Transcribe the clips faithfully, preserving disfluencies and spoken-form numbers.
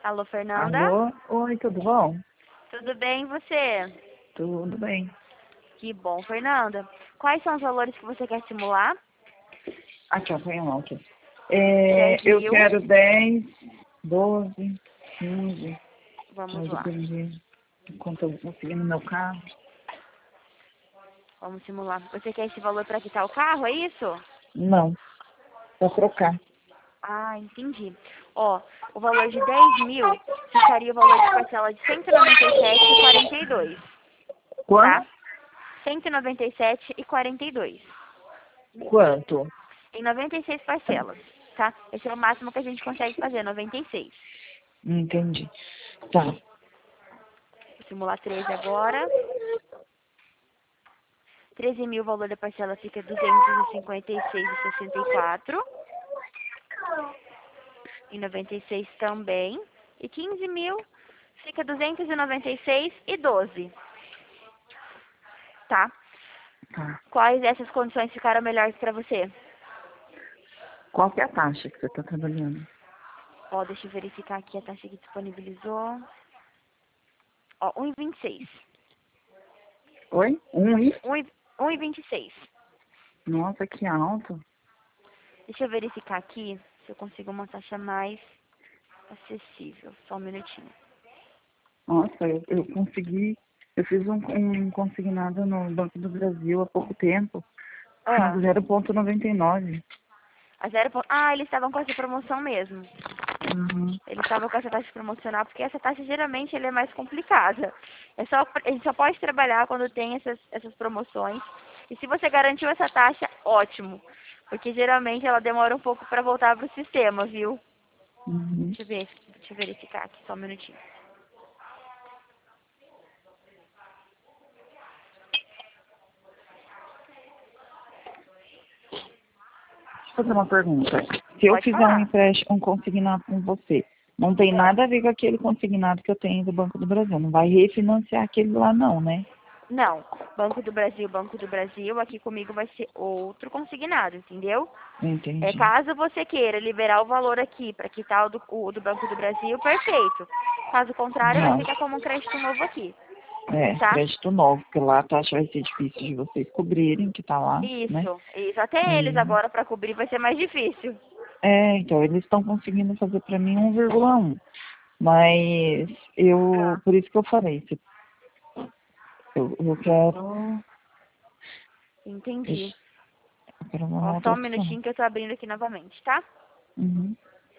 Alô, Fernanda? Alô? Oi, tudo bom? Tudo bem e você? Tudo bem. Que bom, Fernanda. Quais são os valores que você quer simular? Aqui, ó, põe a mão aqui. É, dez eu mil. quero dez, doze, quinze, Vamos vai lá. depender de quanto eu vou conseguir no meu carro. Vamos simular. Você quer esse valor para quitar o carro, é isso? Não, vou trocar. Ah, entendi. Ó, o valor de dez mil ficaria o valor de parcela de cento e noventa e sete e quarenta e dois, Quanto? tá? cento e noventa e sete e quarenta e dois. Quanto? Em noventa e seis parcelas, tá? Esse é o máximo que a gente consegue fazer, noventa e seis. Entendi. Tá. Vou simular treze agora. treze mil, o valor da parcela fica duzentos e cinquenta e seis e sessenta e quatro. Em noventa e seis também. E quinze mil fica duzentos e noventa e seis e doze. Tá? Tá. Quais dessas condições ficaram melhores para você? Qual que é a taxa que você está trabalhando? Ó, deixa eu verificar aqui a taxa que disponibilizou. Ó, um e vinte e seis. Oi? Um e? um e vinte e seis. Nossa, que alto. Deixa eu verificar aqui se eu consigo uma taxa mais acessível. Só um minutinho. Nossa, eu, eu consegui. Eu fiz um, um consignado no Banco do Brasil há pouco tempo. Ah, zero vírgula noventa e nove. a zero. Ah, eles estavam com essa promoção mesmo. Uhum. Eles estavam com essa taxa promocional, porque essa taxa geralmente ele é mais complicada. É só, a gente só pode trabalhar quando tem essas, essas promoções. E se você garantiu essa taxa, ótimo. Porque geralmente ela demora um pouco para voltar para o sistema, viu? Uhum. Deixa eu ver, deixa eu verificar aqui, só um minutinho. Deixa eu fazer uma pergunta. Se eu Pode fizer um falar. empréstimo, um consignado com você, não tem nada a ver com aquele consignado que eu tenho do Banco do Brasil. Não vai refinanciar aquele lá não, né? Não, Banco do Brasil, Banco do Brasil, aqui comigo vai ser outro consignado, entendeu? É, Entendi. caso você queira liberar o valor aqui para quitar o do, o do Banco do Brasil, perfeito. Caso contrário, vai Não. ficar como um crédito novo aqui, É, tá? crédito novo, porque lá a taxa vai ser difícil de vocês cobrirem, que tá lá, né? Isso, isso. Até eles E, agora para cobrir vai ser mais difícil. é, então, eles estão conseguindo fazer para mim um vírgula um. Mas eu, Ah, por isso que eu falei, se- eu, eu quero, entendi. ixi, eu quero uma Ó, outra só um opção. minutinho que eu tô abrindo aqui novamente, tá? Uhum.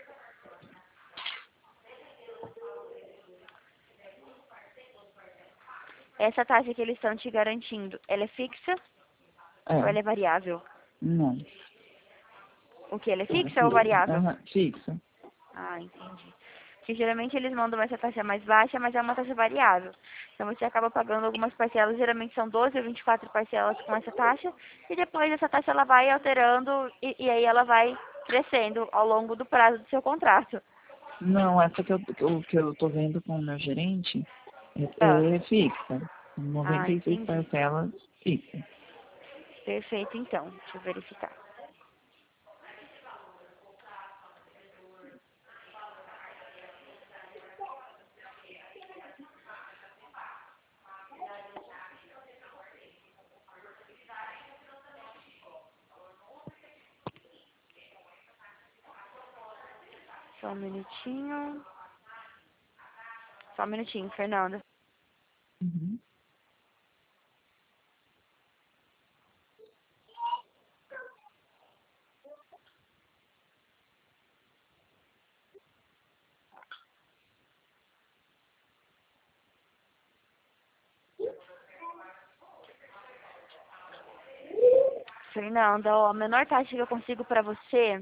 Essa taxa que eles estão te garantindo, ela é fixa ou É, ela é variável? não. O que? Ela é É fixa ou fixa. variável? Aham, fixa. Ah, entendi. Porque geralmente eles mandam essa taxa mais baixa, mas é uma taxa variável. Então você acaba pagando algumas parcelas, geralmente são doze ou vinte e quatro parcelas com essa taxa, e depois essa taxa ela vai alterando e, e aí ela vai crescendo ao longo do prazo do seu contrato. Não, essa que eu, que eu, que eu tô vendo com o meu gerente Ah, é, é fixa. ah, noventa e seis entendi. parcelas fixa. Perfeito, então. Deixa eu verificar. Só um minutinho. Só um minutinho, Fernanda. Uhum. Fernanda, ó, a menor taxa que eu consigo pra você.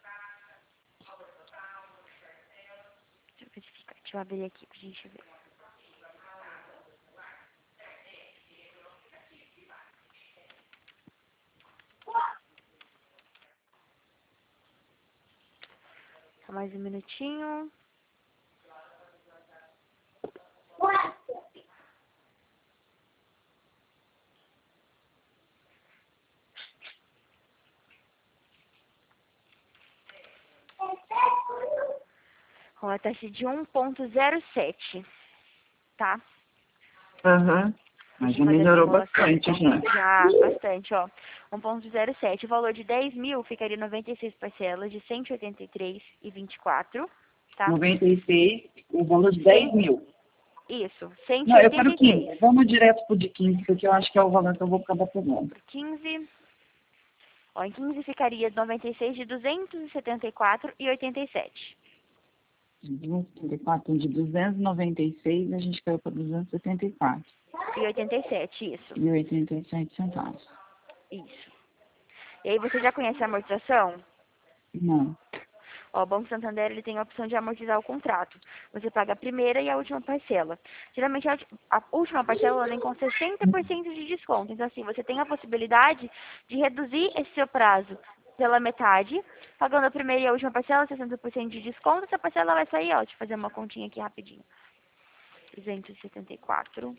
Deixa eu verificar. Deixa eu abrir aqui pra gente ver. Só mais um minutinho. Ó, a taxa de um ponto zero sete, tá? Aham. Mas Deixa eu já fazer a melhorou simulação. bastante, já. Já, bastante, ó. um ponto zero sete. O valor de dez mil ficaria noventa e seis parcelas de cento e oitenta e três reais e vinte e quatro centavos, tá? noventa e seis, o valor de dez mil. Isso, cento e Não, eu oitenta quero e três. quinze. Vamos direto pro de quinze, porque eu acho que é o valor que eu vou acabar pegando. quinze. Ó, em quinze ficaria noventa e seis de duzentos e setenta e quatro reais e oitenta e sete. duzentos e setenta e quatro, de duzentos e noventa e seis, a gente caiu para duzentos e setenta e quatro. E oitenta e sete, isso. E oitenta e sete centavos. Isso. E aí você já conhece a amortização? Não. Ó, o Banco Santander ele tem a opção de amortizar o contrato. Você paga a primeira e a última parcela. Geralmente a, ulti- a última parcela ela vem com sessenta por cento de desconto. Então assim, você tem a possibilidade de reduzir esse seu prazo pela metade, pagando a primeira e a última parcela, sessenta por cento de desconto. Essa parcela vai sair, ó, deixa eu fazer uma continha aqui rapidinho. duzentos e setenta e quatro,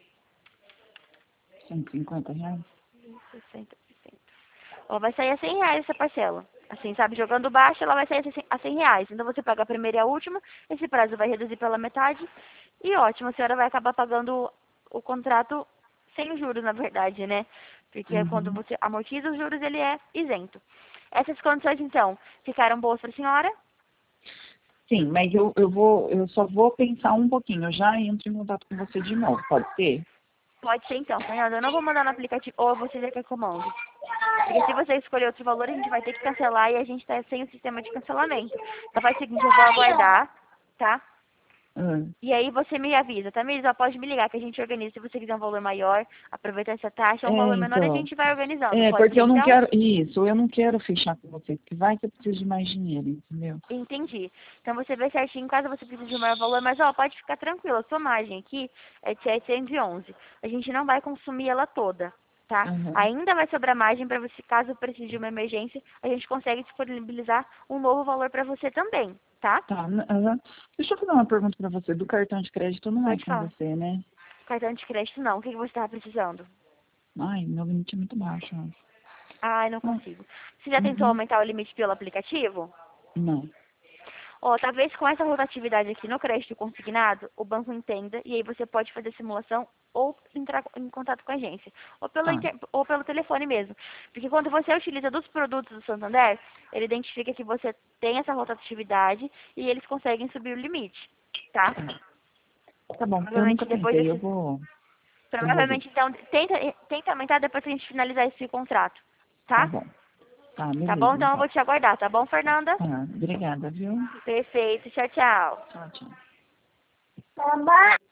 cento e cinquenta reais? sessenta por cento. Ó, vai sair a cem reais essa parcela. Assim, sabe, jogando baixo, ela vai sair a cem reais. Então você paga a primeira e a última, esse prazo vai reduzir pela metade. E ótimo, a senhora vai acabar pagando o contrato sem os juros, na verdade, né? Porque quando Uhum. você amortiza os juros, ele é isento. Essas condições, então, ficaram boas para a senhora? Sim, mas eu, eu vou, eu só vou pensar um pouquinho. Eu já entro em contato com você de novo, pode ser? Pode ser então, Fernanda. Eu não vou mandar no aplicativo, ou você já quer que eu mande. Porque se você escolher outro valor, a gente vai ter que cancelar e a gente tá sem o sistema de cancelamento. Então faz o seguinte, eu vou aguardar, tá? Ah. E aí você me avisa, tá, Misa? Pode me ligar que a gente organiza. Se você quiser um valor maior, aproveitar essa taxa, um É, valor menor, a então. gente vai organizando. É, Pode porque ser eu não então? quero. Isso, eu não quero fechar com você, porque vai que eu preciso de mais dinheiro, entendeu? Entendi. Então você vê certinho, caso você precise de um maior valor, mas ó, pode ficar tranquila, a sua margem aqui é de setecentos e onze. A gente não vai consumir ela toda, tá? Aham. Ainda vai sobrar margem para você, caso precise de uma emergência, a gente consegue disponibilizar um novo valor para você também, tá? Tá, n- aham. Deixa eu fazer uma pergunta pra você. Do cartão de crédito não é Pode com falar. você, né? Cartão de crédito não, o que que você estava precisando? Ai, meu limite é muito baixo. Ó. Ai, não Ah, consigo. Você já tentou uhum. aumentar o limite pelo aplicativo? Não. Ó, talvez com essa rotatividade aqui no crédito consignado, o banco entenda e aí você pode fazer simulação ou entrar em contato com a agência. Ou pelo, Tá. inter... ou pelo telefone mesmo. Porque quando você utiliza dos produtos do Santander, ele identifica que você tem essa rotatividade e eles conseguem subir o limite, tá? Tá bom. Eu nunca Provavelmente depois tentei. Eu desse... vou. Eu vou ver. Provavelmente, então, tenta, tenta aumentar depois que a gente finalizar esse contrato, Tá tá? bom. Tá, Tá bom? beleza, Então eu então. vou te aguardar, tá bom, Fernanda? Tá, obrigada, viu? Perfeito. Tchau, tchau. Tchau, tchau. Mamãe.